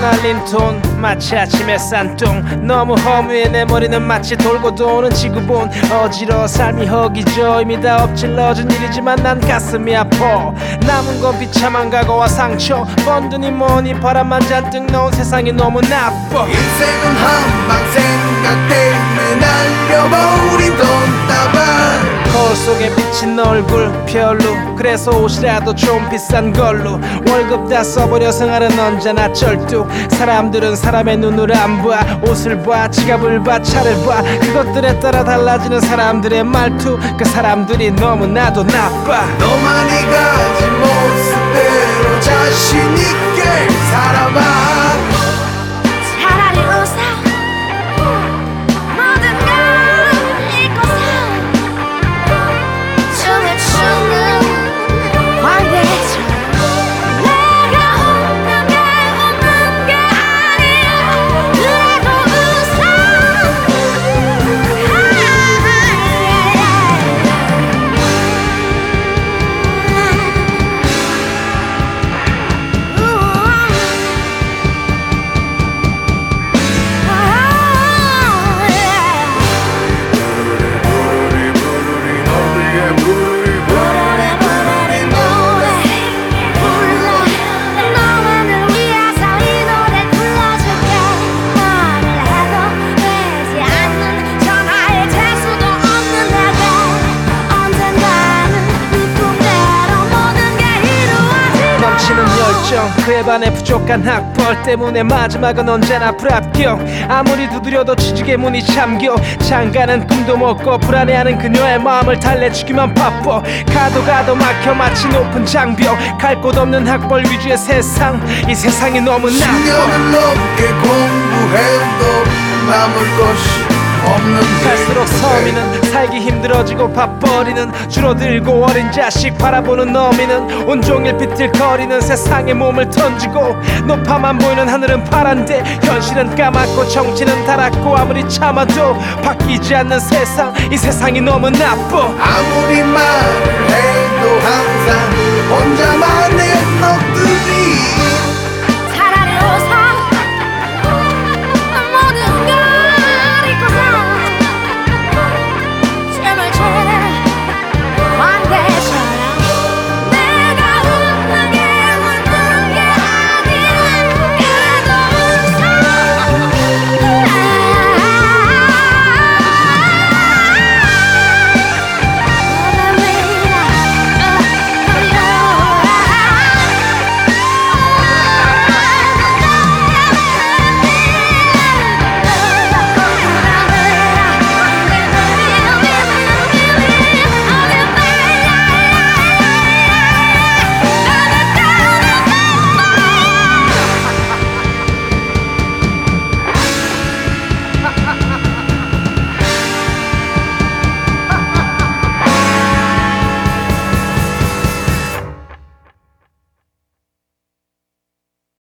말린 돈 마치 아침에 싼똥 너무 허무해 내 머리는 마치 돌고 도는 지구본 어지러워 삶이 허기져 이미 다 엎질러진 일이지만 난 가슴이 아파 남은 건 비참한 과거와 상처 번드니 뭐니 바람만 잔뜩 넣은 세상이 너무 나빠 인생은 한방 생각 때문에 날려버린 돈다발 거울 속에 비친 얼굴 별로 그래서 옷이라도 좀 비싼 걸로 월급 다 써버려 생활은 언제나 쩔뚝 사람들은 사람의 눈을 안 봐 옷을 봐 지갑을 봐 차를 봐 그것들에 따라 달라지는 사람들의 말투 그 사람들이 너무나도 나빠 너만이 가진 모습대로 자신있게 살아봐 차라리 웃어 모든 걸 잊고서 춤을 추는 광대처럼 내가 없는 게 없는 게 아니야 그래도 웃어 그에 반해 부족한 학벌 때문에 마지막은 언제나 불합격 아무리 두드려도 취직의 문이 잠겨 장가는 꿈도 먹고 불안해하는 그녀의 마음을 달래주기만 바빠 가도 가도 막혀 마치 높은 장벽 갈 곳 없는 학벌 위주의 세상 이 세상이 너무 나빠 10년을 넘게 공부해도 남을 것이 갈수록 서민은 살기 힘들어지고 밥벌이는 줄어들고 어린 자식 바라보는 어미는 온종일 비틀거리는 세상에 몸을 던지고 높아만 보이는 하늘은 파란데 현실은 까맣고 정치는 달았고 아무리 참아도 바뀌지 않는 세상 이 세상이 너무 나빠 아무리 말을 해도 항상 혼자만의 넋두리